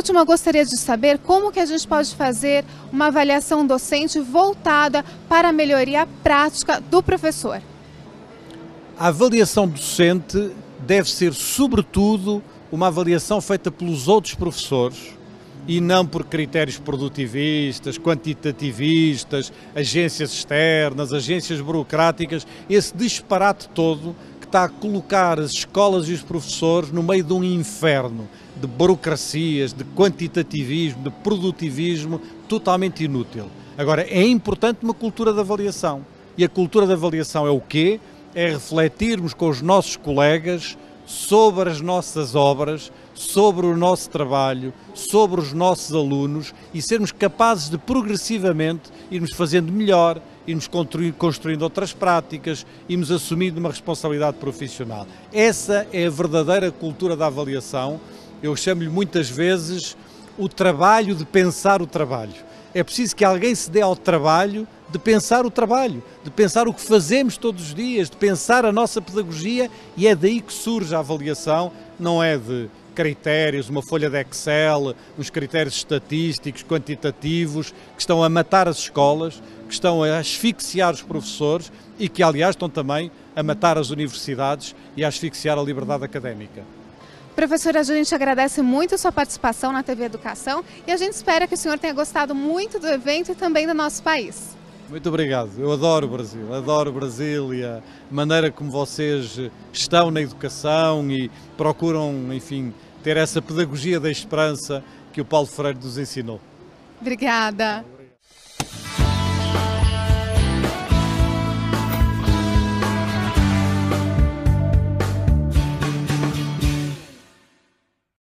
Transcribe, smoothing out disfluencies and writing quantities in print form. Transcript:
último, eu gostaria de saber como que a gente pode fazer uma avaliação docente voltada para a melhoria prática do professor. A avaliação docente deve ser, sobretudo, uma avaliação feita pelos outros professores e não por critérios produtivistas, quantitativistas, agências externas, agências burocráticas, esse disparate todo que está a colocar as escolas e os professores no meio de um inferno de burocracias, de quantitativismo, de produtivismo totalmente inútil. Agora, é importante uma cultura de avaliação. E a cultura de avaliação é o quê? É refletirmos com os nossos colegas sobre as nossas obras, sobre o nosso trabalho, sobre os nossos alunos e sermos capazes de progressivamente irmos fazendo melhor, irmos construindo outras práticas, irmos assumindo uma responsabilidade profissional. Essa é a verdadeira cultura da avaliação. Eu chamo-lhe muitas vezes o trabalho de pensar o trabalho. É preciso que alguém se dê ao trabalho de pensar o trabalho, de pensar o que fazemos todos os dias, de pensar a nossa pedagogia, e é daí que surge a avaliação, não é de critérios, uma folha de Excel, uns critérios estatísticos, quantitativos, que estão a matar as escolas, que estão a asfixiar os professores e que, aliás, estão também a matar as universidades e a asfixiar a liberdade académica. Professora, a gente agradece muito a sua participação na TV Educação e a gente espera que o senhor tenha gostado muito do evento e também do nosso país. Muito obrigado. Eu adoro o Brasil e a maneira como vocês estão na educação e procuram, enfim, ter essa pedagogia da esperança que o Paulo Freire nos ensinou. Obrigada.